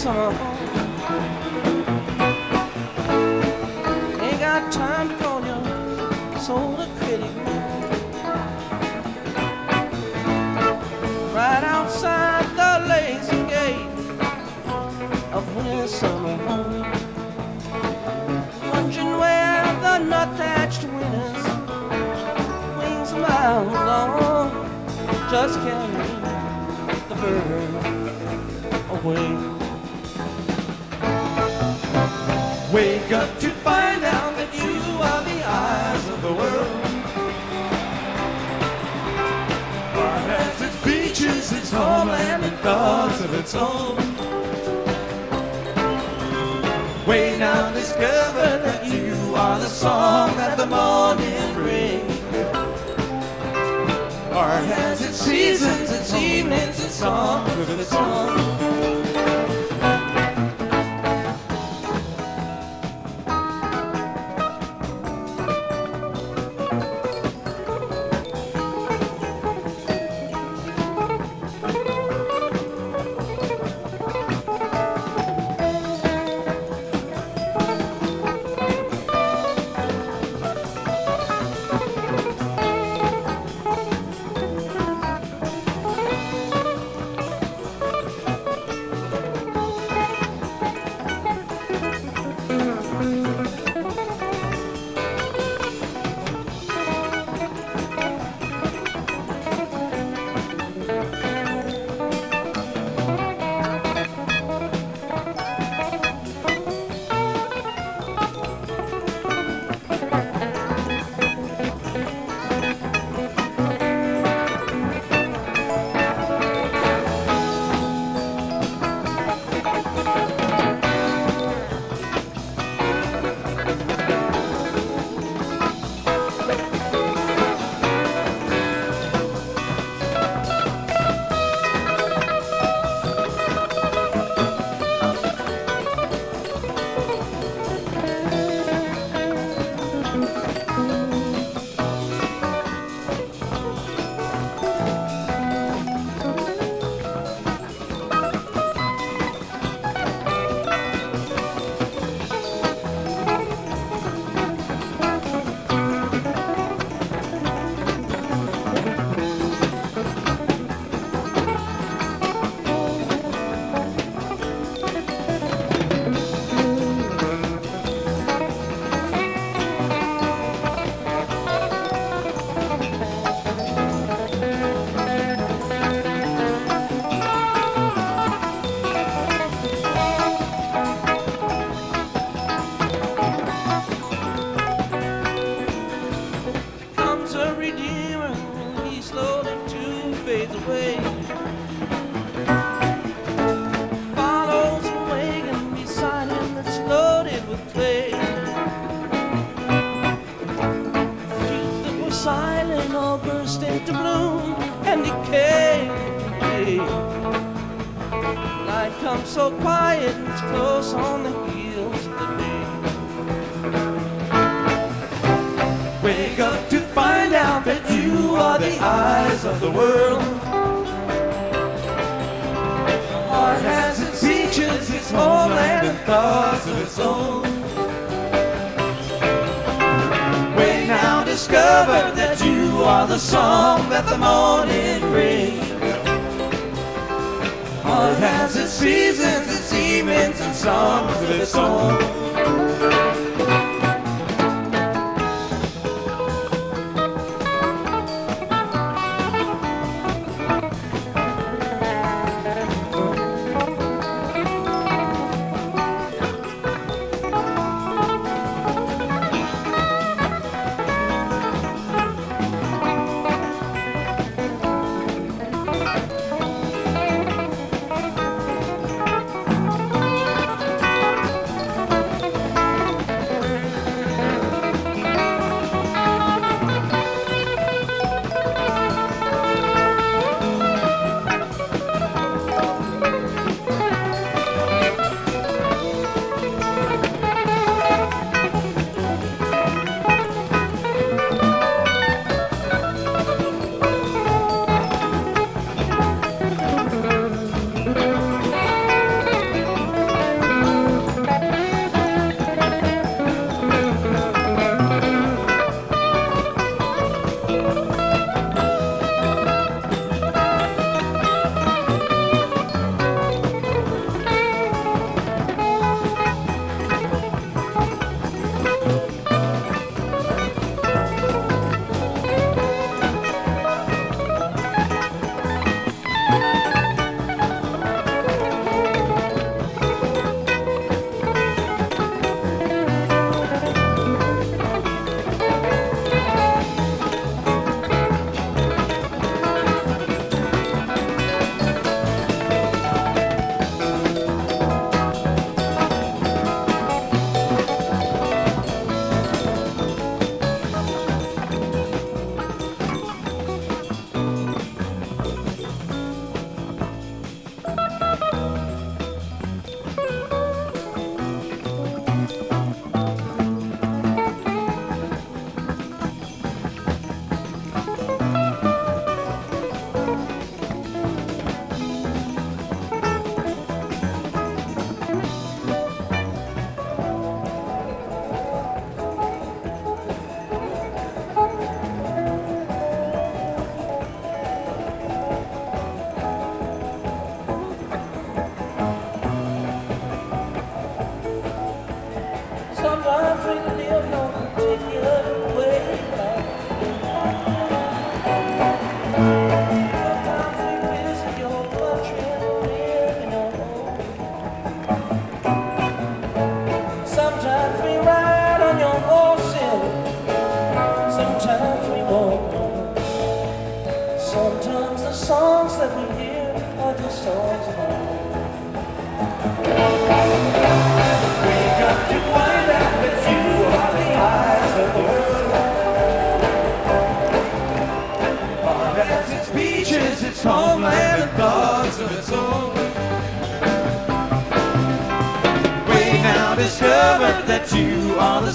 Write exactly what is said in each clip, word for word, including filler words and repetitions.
summer home. Ain't got time to call your soda critic. Right outside the lazy gate of winter summer home, wondering where the nut-thatched winners, wings a mile long, just carry the bird away. Wake up to find out that you are the eyes of the world. Heart has its beaches, its homeland, and thoughts of its own. Wait now, discover that you are the song that the morning brings. Heart has its seasons, its evenings, its songs of its own. So quiet, it's close on the heels of the day. Wake up to find out that you are the eyes of the world. Heart has its beaches, its homeland, and thoughts of its own. Wait now, discover that you are the song that the morning brings. Heart has its seasons, its evenings, and songs of its own.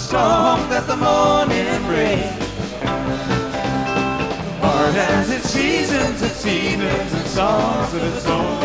song that the morning brings. Heart has its seasons, its seasons, and songs of its own.